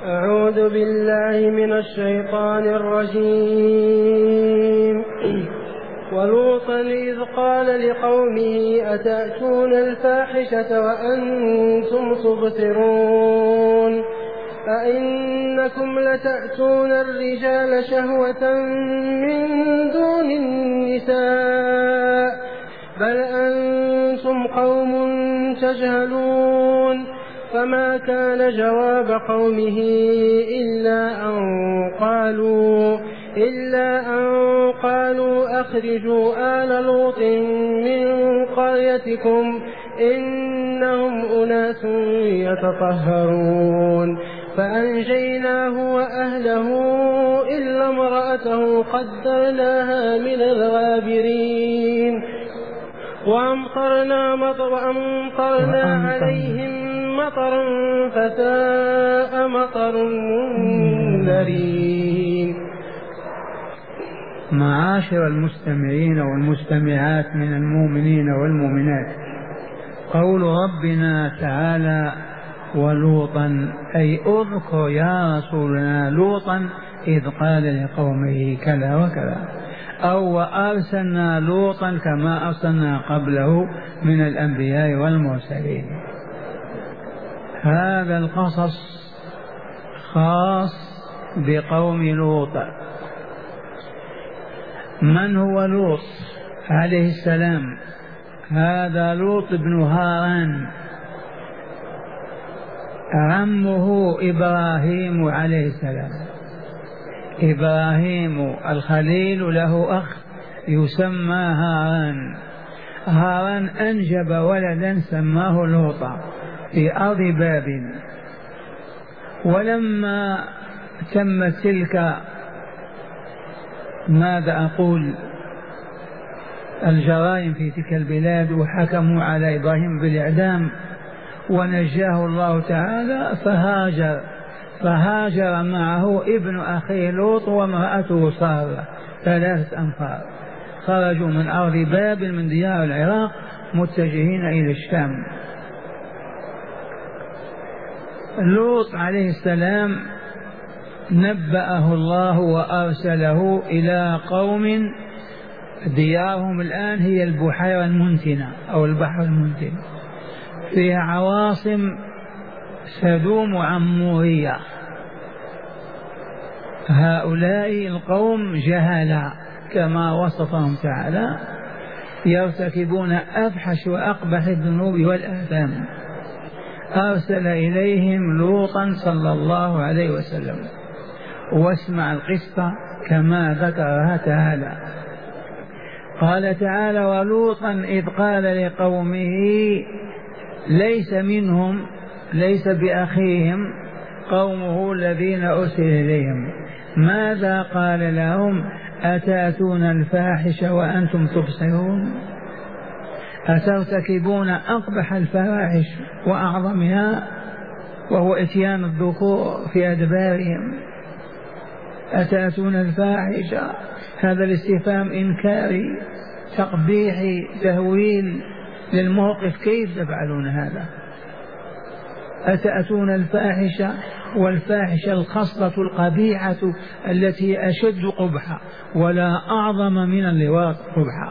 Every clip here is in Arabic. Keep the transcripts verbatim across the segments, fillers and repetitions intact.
أعوذ بالله من الشيطان الرجيم. ولوطا إذ قال لقومه أتأتون الفاحشة وأنتم تبصرون أئنكم لتأتون الرجال شهوة من دون النساء بل أنتم قوم تجهلون. فما كان جواب قومه إلا أن قالوا إلا أن قالوا أخرجوا آل لوط من قريتكم إنهم أناس يتطهرون. فأنجيناه وأهله إلا امرأته قدرناها من الغابرين. وأمطرنا, مطر وأمطرنا عليهم مطرا فساء مطر المنذرين. معاشر المستمعين والمستمعات من المؤمنين والمؤمنات، قول ربنا تعالى ولوطا أي اذكر يا رسولنا لوطا إذ قال لقومه كذا وكذا، أو وأرسلنا لوطا كما أرسلنا قبله من الأنبياء والمرسلين. هذا القصص خاص بقوم لوط. من هو لوط عليه السلام؟ هذا لوط بن هاران، عمه إبراهيم عليه السلام. إبراهيم الخليل له أخ يسمى هاران. هاران أنجب ولدا سماه لوطا في أرض بابل. ولما تمت تلك ماذا أقول الجرائم في تلك البلاد وحكموا على إبراهيم بالإعدام ونجاه الله تعالى، فهاجر فهاجر معه ابن أخيه لوط وامرأته سارة ثلاثة أنفار، خرجوا من أرض بابل من ديار العراق متجهين إلى الشام. لوط عليه السلام نبأه الله وأرسله إلى قوم ديارهم الآن هي البحيرة المنتنة أو البحر المنتن، فيها عواصم سدوم وعمورية. هؤلاء القوم جهلا كما وصفهم تعالى، يرتكبون أفحش وأقبح الذنوب والآثام. أرسل إليهم لوطا صلى الله عليه وسلم. واسمع القصة كما ذكرها تعالى. قال تعالى ولوطا إذ قال لقومه، ليس منهم ليس بأخيهم قومه الذين أرسل إليهم. ماذا قال لهم؟ أتأتون الفاحشة وأنتم تبصرون، أترتكبون أقبح الفواحش وأعظمها وهو إتيان الذكور في أدبارهم. أتأتون الفاحشة، هذا الاستفهام إنكاري تقبيحي تهويل للموقف، كيف تفعلون هذا؟ أتأتون الفاحشة، والفاحشة الخصلة القبيحة التي أشد قبحا ولا أعظم من اللواط قبحا.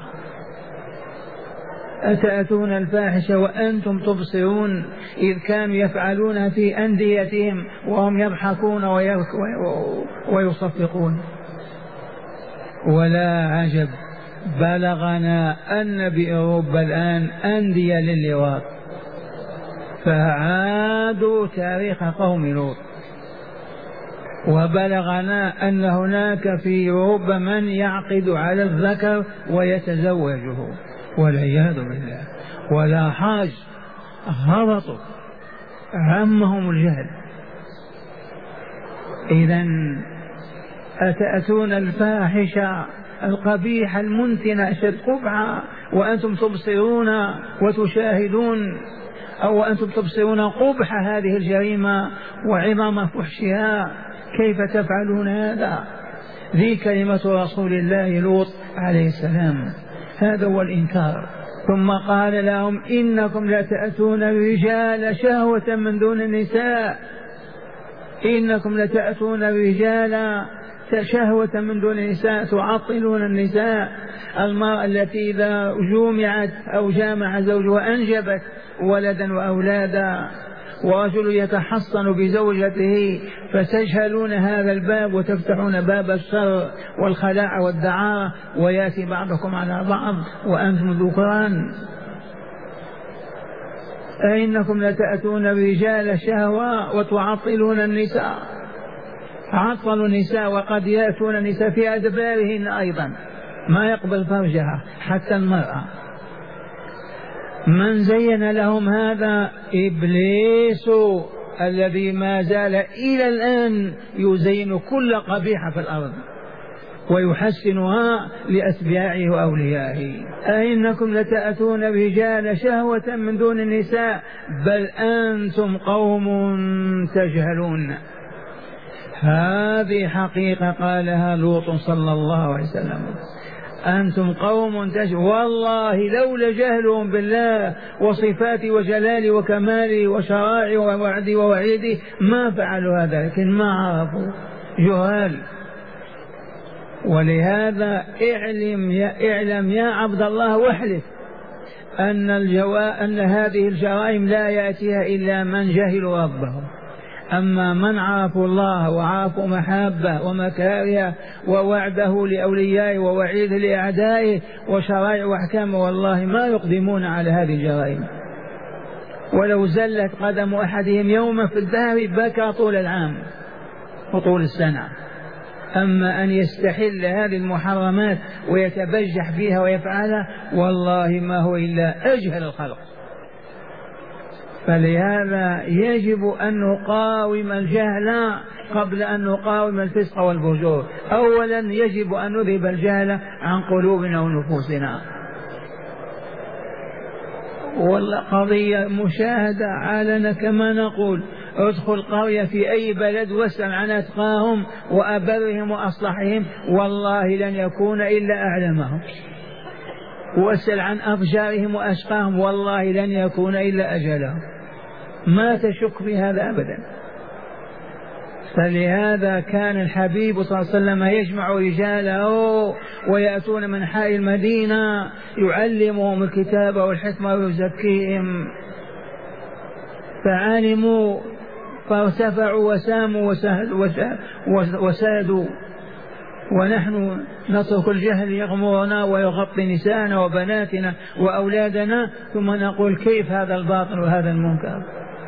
أتأتون الفاحشة وأنتم تبصرون، إذ كانوا يفعلون في أنديتهم وهم يضحكون ويصفقون. ولا عجب بلغنا أن بأوروبا الآن أندية للواط، فعادوا تاريخ قوم لوط. وبلغنا أن هناك في أوروبا من يعقد على الذكر ويتزوجه والعياذ بالله، ولا حاج هبطوا عمهم الجهل. إذن أتأتون الفاحشة القبيحة المنتنة أشد قبحا وأنتم تبصرون وتشاهدون، أو أنتم تبصرون قبح هذه الجريمة وعظم فحشها، كيف تفعلون هذا؟ ذي كلمة رسول الله لوط عليه السلام، هذا هو الإنكار. ثم قال لهم إنكم لتأتون الرجال شهوة من دون النساء. إنكم لتأتون رجالا شهوة من دون النساء تعطلون النساء. المرأة التي إذا جومعت أو جامع زوجها أنجبت ولدا وأولادا، ورجل يتحصن بزوجته فتجهلون هذا الباب وتفتحون باب الشر والخلاع والدعارة، ويأتي بعضكم على بعض وأنتم ذكران. أئنكم لتأتون الرجال شهوة وتعطلون النساء. عطلوا النساء وقد يأتون النساء في أدبارهن أيضا، ما يقبل فرجها حتى المرأة. من زين لهم هذا؟ إبليس الذي ما زال إلى الآن يزين كل قبيحة في الأرض ويحسنها لأتباعه وأوليائه. أئنكم لتأتون الرجال شهوة من دون النساء بل أنتم قوم تجهلون. هذه حقيقة قالها لوط صلى الله عليه وسلم، أنتم قوم تجهلون. والله لولا جهلهم بالله وصفاته وجلاله وكماله وشرائعه ووعده ووعيده ما فعلوا هذا، لكن ما عرفوا، جهال. ولهذا اعلم يا, اعلم يا عبد الله واحلف أن, الجوا... أن هذه الجرائم لا يأتيها إلا من جهلوا ربه. أما من عرفوا الله وعرفوا محابه ومكاره ووعده لأوليائه ووعيده لأعدائه وشرائع وأحكامه، والله ما يقدمون على هذه الجرائم. ولو زلت قدم أحدهم يوما في الدهر بكى طول العام وطول السنة. أما أن يستحل هذه المحرمات ويتبجح فيها ويفعلها، والله ما هو إلا أجهل الخلق. فلهذا يجب أن نقاوم الجهل قبل أن نقاوم الفسق والفجور. أولا يجب أن نذهب الجهل عن قلوبنا ونفوسنا. والله قضية مشاهدة علنا كما نقول. ادخل قرية في أي بلد واسأل عن أتقاهم وأبرهم وأصلحهم، والله لن يكون إلا أعلمهم. واسأل عن أفجارهم وأشقاهم، والله لن يكون إلا أجلهم. ما تشك في هذا أبدا. فلهذا كان الحبيب صلى الله عليه وسلم يجمع رجاله ويأتون من حي المدينة يعلمهم الكتاب والحكمة ويزكيهم، فعلموا فارتفعوا وساموا وسادوا. ونحن نترك الجهل يغمرنا ويغطي نساءنا وبناتنا وأولادنا، ثم نقول كيف هذا الباطل وهذا المنكر.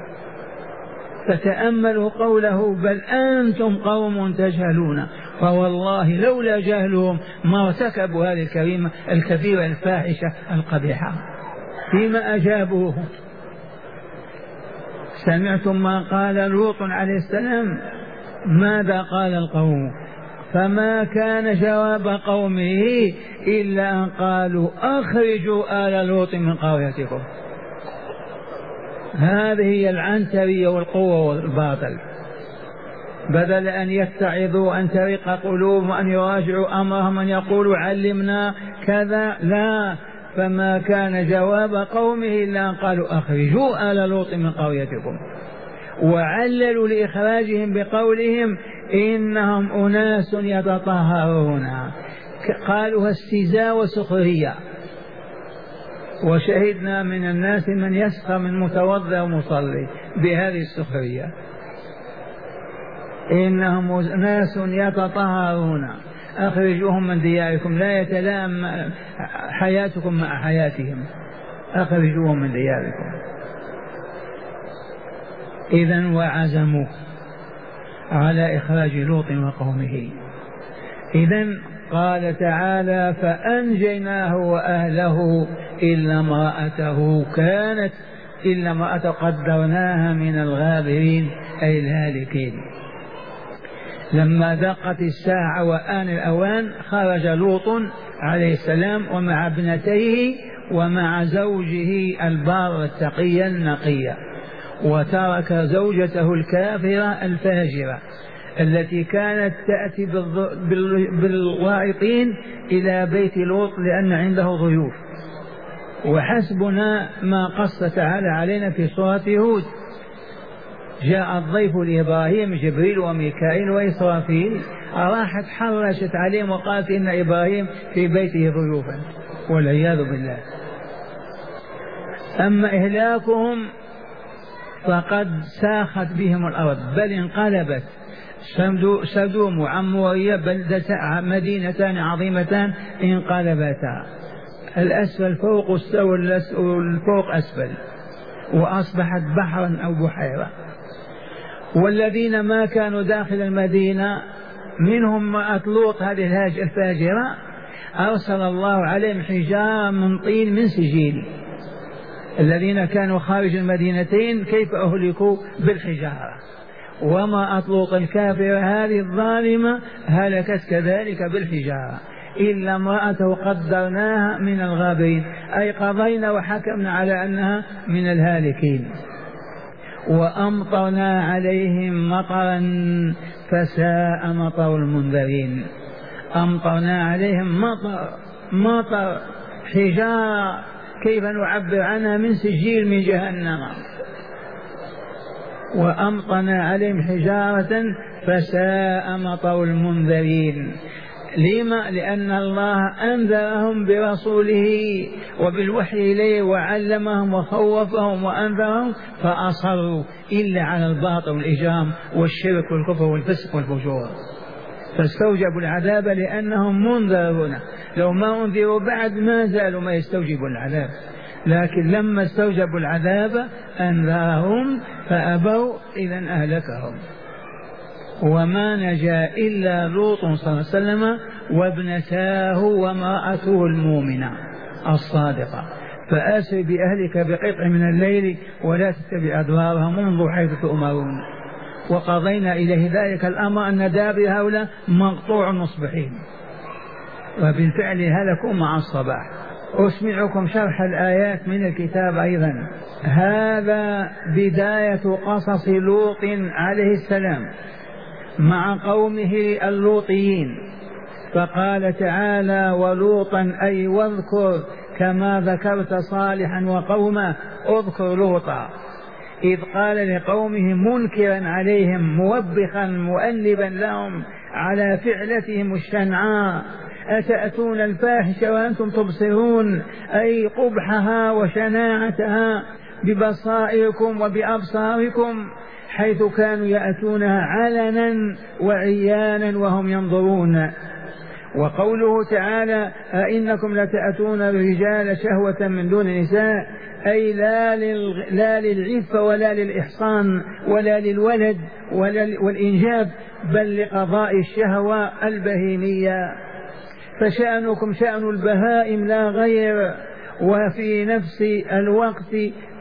فتأملوا قوله بل أنتم قوم تجهلون. فوالله لولا جهلهم ما ارتكبوا هذه الكريمة الكبيرة الفاحشة القبيحة. فيما أجابوه؟ سمعتم ما قال لوط عليه السلام؟ ماذا قال القوم؟ فما كان جواب قومه إلا أن قالوا أخرجوا آل لوط من قريتكم. هذه هي العنترية والقوة والباطل. بدل أن يتعظوا أن ترق قلوبهم وأن يراجعوا أمرهم أن يقولوا علمنا كذا، لا. فما كان جواب قومه إلا أن قالوا أخرجوا آل لوط من قريتكم. وعللوا لإخراجهم بقولهم إنهم أناس يتطهرون، قالوا استهزاء وسخرية. وشهدنا من الناس من يسخر من متوضئ ومصلي بهذه السخرية. إنهم أناس يتطهرون، أخرجوهم من دياركم، لا يتلائم حياتكم مع حياتهم، أخرجوهم من دياركم. إذن وعزموا على إخراج لوط وقومه. إذن قال تعالى فأنجيناه وأهله إلا امرأته كانت إلا امرأته قدرناها من الغابرين أي الهالكين. لما دقت الساعة وآن الأوان خرج لوط عليه السلام ومع ابنتيه ومع زوجه البار التقي النقي، وترك زوجته الكافرة الفاجرة التي كانت تأتي بالواعطين إلى بيت لوط لأن عنده ضيوف. وحسبنا ما قص تعالى علينا في سورة هود جاء الضيف لإبراهيم جبريل وميكائيل وإسرافيل، راحت حرشت عليهم وقالت إن إبراهيم في بيته ضيوفا والعياذ بالله. أما إهلاكهم فقد ساخت بهم الأرض، بل انقلبت. سدوم وعمورية بلدة مدينتان عظيمتان انقلبتا، الأسفل فوق والفوق أسفل، وأصبحت بحرا أو بحيرة. والذين ما كانوا داخل المدينة منهم امرأة لوط هذه الهاج الفاجرة أرسل الله عليهم حجارة من طين من سجيل. الذين كانوا خارج المدينتين كيف أهلكوا؟ بالحجارة. وامرأة لوط الكافرة هذه الظالمة هلكت كذلك بالحجارة، إلا امرأته قدرناها من الغابرين، أي قضينا وحكمنا على أنها من الهالكين. وأمطرنا عليهم مطرا فساء مطر المنذرين. أمطرنا عليهم مطر مطر حجارة، كيف نعبر عنها؟ من سجيل من جهنم. وأمطرنا عليهم حجارة فساء مطر المنذرين. لما؟ لأن الله أنذرهم برسوله وبالوحي إليه وعلمهم وخوفهم وأنذرهم فأصروا إلا على الباطل والإجرام والشرك والكفر والفسق والفجور، فاستوجبوا العذاب لأنهم منذرون. لو ما أنذروا بعد ما زالوا ما يستوجبوا العذاب، لكن لما استوجبوا العذاب أنذرهم فأبوا إذن أهلكهم. وما نجا إلا لوط صلى الله عليه وسلم وابنتاه وامرأته المؤمنة الصادقة. فأسر بأهلك بقطع من الليل ولا تتبع أدبارهم وانظر حيث تؤمرون. وقضينا إليه ذلك الأمر أن دابر هؤلاء مقطوع مصبحين، وبالفعل هلكوا مع الصباح. أسمعكم شرح الآيات من الكتاب أيضا. هذا بداية قصص لوط عليه السلام مع قومه اللوطيين. فقال تعالى: ولوطا أي واذكر كما ذكرت صالحا وقومه، اذكر لوطا إذ قال لقومه منكرا عليهم موبخا مؤنبا لهم على فعلتهم الشنعاء: أتأتون الفاحشة وأنتم تبصرون، أي قبحها وشناعتها ببصائركم وبأبصاركم، حيث كانوا يأتونها علنا وعيانا وهم ينظرون. وقوله تعالى: أئنكم لتأتون الرجال شهوة من دون النساء، أي لا, للغ... لا للعفة ولا للإحصان ولا للولد ولا والإنجاب، بل لقضاء الشهوة البهيمية. فشأنكم شأن البهائم لا غير. وفي نفس الوقت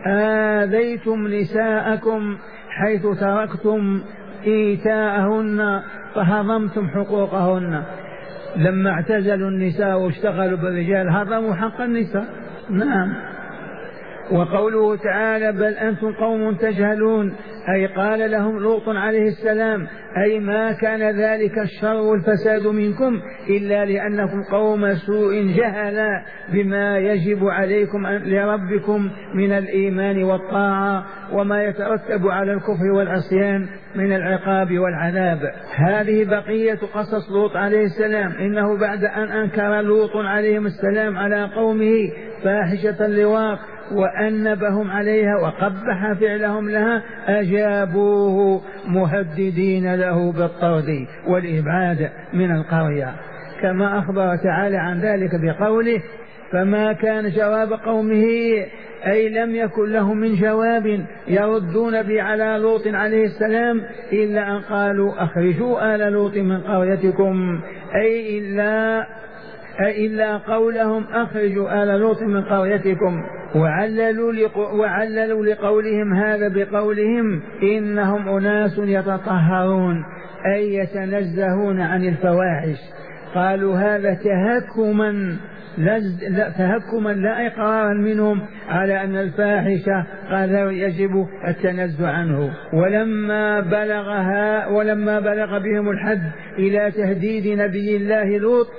آذيتم نساءكم حيث تركتم إيتاءهن فهضمتم حقوقهن. لما اعتزلوا النساء واشتغلوا بالرجال هضموا حق النساء. نعم. وقوله تعالى: بل أنتم قوم تجهلون، أي قال لهم لوط عليه السلام: أي ما كان ذلك الشر والفساد منكم إلا لأنكم قوم سوء جهلا بما يجب عليكم لربكم من الإيمان والطاعة وما يترتب على الكفر والعصيان من العقاب والعذاب. هذه بقية قصص لوط عليه السلام. إنه بعد أن أنكر لوط عليه السلام على قومه فاحشة اللواط وأنبهم عليها وقبح فعلهم لها، أجابوه مهددين له بالطرد والإبعاد من القرية، كما أخبر تعالى عن ذلك بقوله: فما كان جواب قومه، أي لم يكن لهم من جواب يردون به على لوط عليه السلام إلا أن قالوا: أخرجوا آل لوط من قريتكم، أي إلا أي إلا قولهم: أخرجوا آل لوط من قريتكم. وعللوا, وعللوا لقولهم هذا بقولهم: إنهم أناس يتطهرون، أي يتنزهون عن الفواحش. قالوا هذا تهكما لا, تهكما لا إقرارا منهم على أن الفاحشة قال يجب التنزه عنه. ولما بلغها ولما بلغ بهم الحد إلى تهديد نبي الله لوط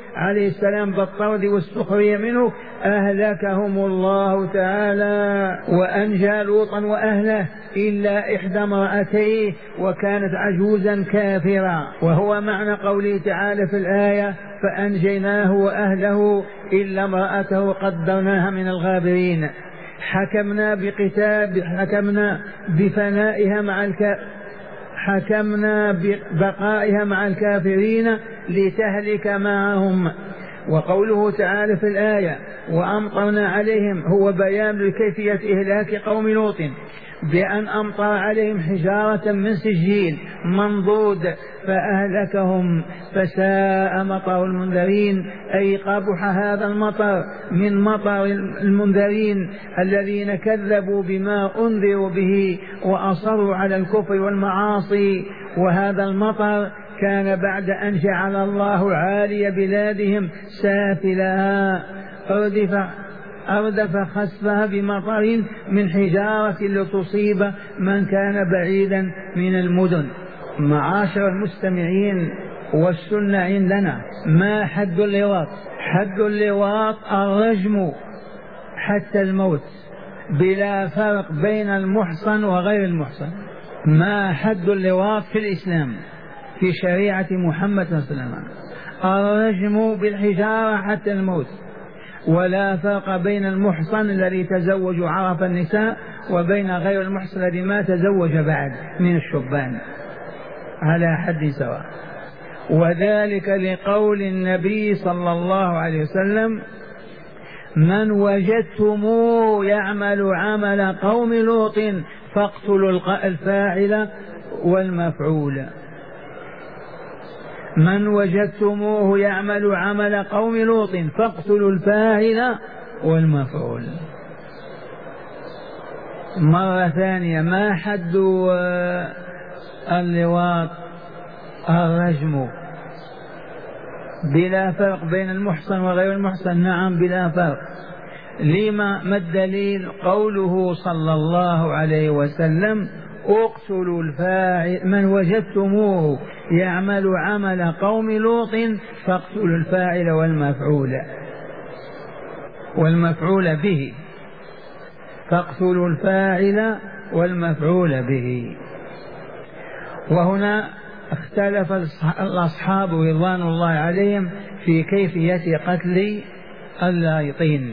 عليه السلام بالطرد والسخرية منه أهلكهم الله تعالى، وأنجى لوطا وأهله إلا إحدى امرأتيه وكانت عجوزا كافرا، وهو معنى قوله تعالى في الآية فأنجيناه وأهله إلا امرأته قدرناها من الغابرين. حكمنا بقتال حكمنا بفنائها مع الك حكمنا ببقائها مع الكافرين لتهلك معهم. وقوله تعالى في الآية وأمطرنا عليهم هو بيان لكيفية إهلاك قوم لوط بأن أمطر عليهم حجارة من سجيل منضود فأهلكهم. فساء مطر المنذرين، أي قبح هذا المطر من مطر المنذرين الذين كذبوا بما أنذروا به وأصروا على الكفر والمعاصي. وهذا المطر كان بعد أن جعل الله عالي بلادهم سافلها أردف أردف خسفها بمطر من حجارة لتصيب من كان بعيدا من المدن. معاشر المستمعين، والسنة عندنا ما حد اللواط؟ حد اللواط الرجم حتى الموت بلا فرق بين المحصن وغير المحصن. ما حد اللواط في الإسلام في شريعة محمد صلى الله عليه وسلم؟ الرجم بالحجارة حتى الموت، ولا فرق بين المحصن الذي تزوج وعرف النساء وبين غير المحصن الذي ما تزوج بعد من الشبان، على حد سواء. وذلك لقول النبي صلى الله عليه وسلم من وجدتموه يعمل عمل قوم لوط فاقتلوا الفاعل والمفعول. من وجدتموه يعمل عمل قوم لوط فاقتلوا الفاعل والمفعول. مرة ثانية، ما حد اللواط؟ الرجم بلا فرق بين المحصن وغير المحصن. نعم بلا فرق. لما؟ ما الدليل؟ قوله صلى الله عليه وسلم اقتلوا الفاعل من وجدتموه يعمل عمل قوم لوط فاقتلوا الفاعل والمفعول والمفعول به. فاقتلوا الفاعل والمفعول به. وهنا اختلف الأصحاب رضوان الله عليهم في كيفية قتل اللايطين.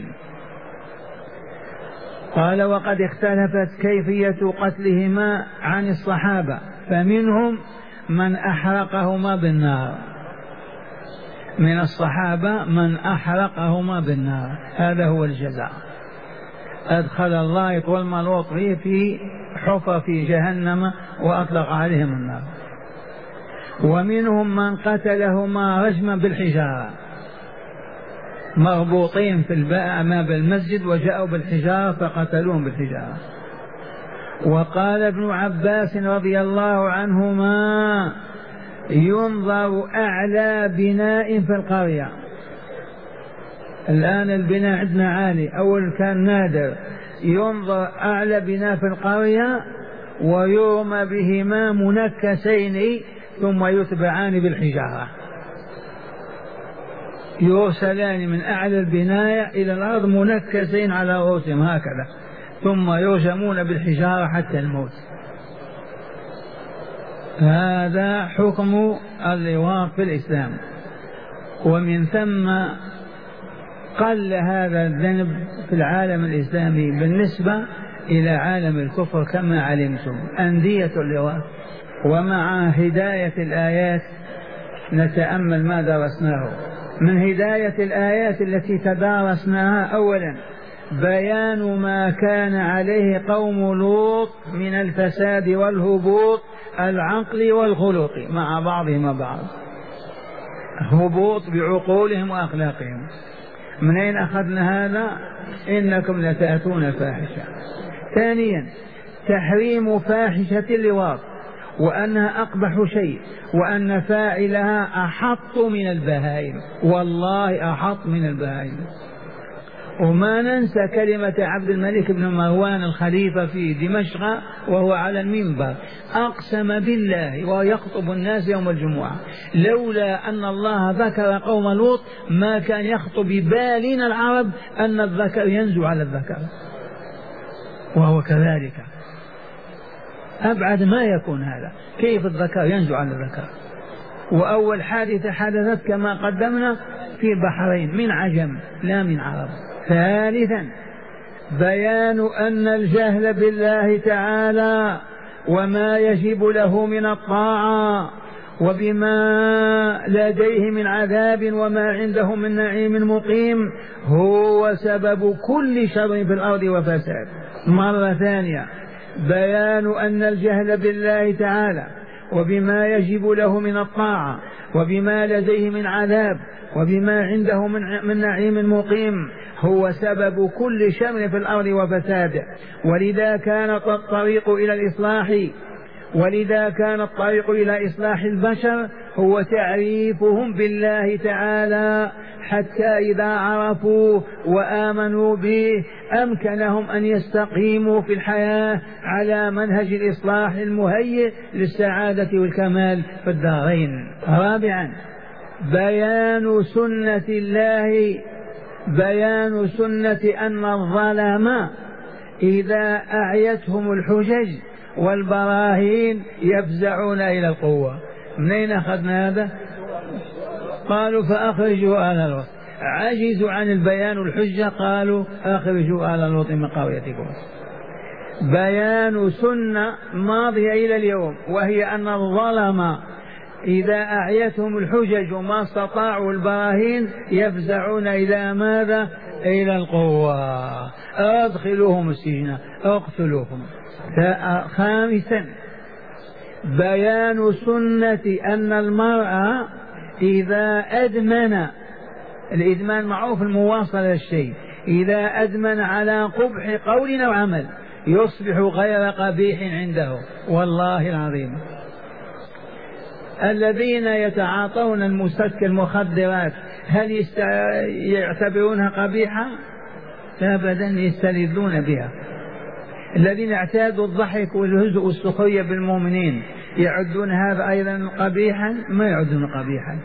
قال وقد اختلفت كيفية قتلهما عن الصحابة، فمنهم من أحرقهما بالنار، من الصحابة من أحرقهما بالنار، هذا هو الجزاء. أدخل اللايط والملوط في حفر في جهنم وأطلق عليهم النار. ومنهم من قتلهما رجما بالحجارة، مربوطين في الباء أمام المسجد وجاءوا بالحجارة فقتلوهم بالحجارة. وقال ابن عباس رضي الله عنهما ينظر أعلى بناء في القرية. الآن البناء عندنا عالي، أول كان نادر. ينظر أعلى بناء في القرية ويرمى بهما منكسين ثم يتبعان بالحجارة، يرسلان من أعلى البناية إلى الأرض منكسين على رؤوسهم هكذا، ثم يرجمون بالحجارة حتى الموت. هذا حكم اللواط في الإسلام. ومن ثم قل هذا الذنب في العالم الإسلامي بالنسبة إلى عالم الكفر كما علمتم، أندية اللواط. ومع هداية الآيات نتأمل ما درسناه. من هداية الآيات التي تدارسناها أولا بيان ما كان عليه قوم لوط من الفساد والهبوط العقلي والخلقي مع بعضهم بعض، هبوط بعقولهم وأخلاقهم. من أين أخذنا هذا؟ إنكم لتأتون الفاحشة. ثانيا تحريم فاحشة اللواط، وأنها أقبح شيء، وأن فاعلها أحط من البهائم، والله أحط من البهائم. وما ننسى كلمة عبد الملك بن مروان الخليفة في دمشق وهو على المنبر أقسم بالله وهو يخطب الناس يوم الجمعة لولا أن الله ذكر قوم لوط ما كان يخطب ببالنا العرب أن الذكر ينزو على الذكر، وهو كذلك أبعد ما يكون هذا. كيف الذكر ينزو على الذكر؟ وأول حادثة حدثت كما قدمنا في بحرين من عجم لا من عرب. ثالثا بيان أن الجهل بالله تعالى وما يجب له من الطاعة وبما لديه من عذاب وما عنده من نعيم مقيم هو سبب كل شر في الأرض وفساد. مرة ثانية بيان أن الجهل بالله تعالى وبما يجب له من الطاعة وبما لديه من عذاب وبما عنده من نعيم مقيم هو سبب كل شر في الأرض وفساد. ولذا كان الطريق إلى الإصلاح ولذا كان الطريق إلى إصلاح البشر هو تعريفهم بالله تعالى، حتى إذا عرفوا وآمنوا به أمكنهم أن يستقيموا في الحياة على منهج الإصلاح المهيئ للسعادة والكمال في الدارين. رابعا بيان سنة الله بيان سنة أن الظلماء إذا أعيتهم الحجج والبراهين يفزعون إلى القوة. منين أخذنا هذا؟ قالوا فأخرجوا آل لوط. عجزوا عن البيان الحجة قالوا أخرجوا آل لوط من قريتكم. بيان سنة ماضية إلى اليوم وهي أن الظلماء إذا أعيتهم الحجج وما استطاعوا البراهين يفزعون إلى ماذا؟ إلى القوة. أدخلوهم السجن اقتلوهم. خامسا بيان سنة أن المرأة إذا أدمن، الإدمان معروف المواصلة للشيء، إذا أدمن على قبح قول أو عمل يصبح غير قبيح عنده. والله العظيم الذين يتعاطون المسكر المخدرات هل يعتبرونها قبيحة؟ لا أبدا، يستلذون بها. الذين اعتادوا الضحك والهزء والسخرية بالمؤمنين يعدون هذا أيضا قبيحا؟ ما يعدون قبيحا.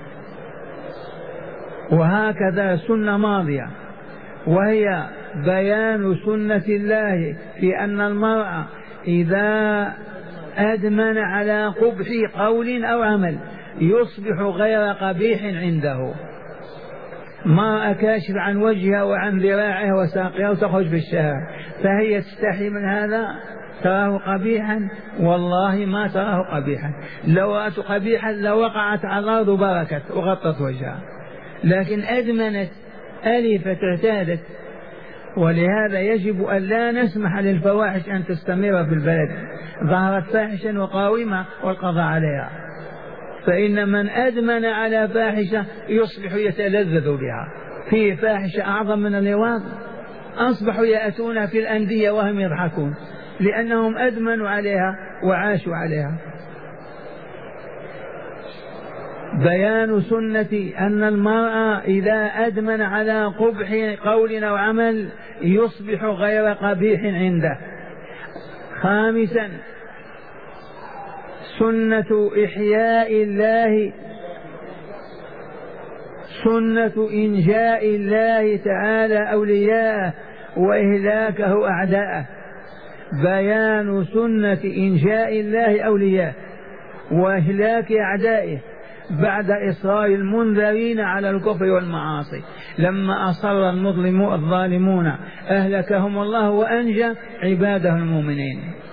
وهكذا سنة ماضية وهي بيان سنة الله في أن المرأة إذا أدمن على قبح قول أو عمل يصبح غير قبيح عنده. ما كاشف عن وجهها وعن ذراعها وساقها وتخرج في الشارع فهي تستحي من هذا؟ تراه قبيحا؟ والله ما تراه قبيحا. لو رأت قبيحا لوقعت على الأرض وبركت وغطت وجهها، لكن أدمنت ألفت اعتادت. ولهذا يجب أن لا نسمح للفواحش أن تستمر في البلد. ظهرت فاحشة وقاومة والقضاء عليها، فإن من أدمن على فاحشة يصبح يتلذذ بها. في فاحشة أعظم من اللواط؟ أصبحوا يأتون في الأندية وهم يضحكون لأنهم أدمنوا عليها وعاشوا عليها. بيان سنة أن المرأة إذا أدمن على قبح قول أو عمل يصبح غير قبيح عنده. خامسا سنة إحياء الله سنة إنجاء الله تعالى أولياءه وإهلاكه أعداءه. بيان سنة إنجاء الله أولياءه وإهلاك أعدائه بعد إصرار المنذرين على الكفر والمعاصي. لما أصر المظلمون الظالمون أهلكهم الله وأنجى عباده المؤمنين.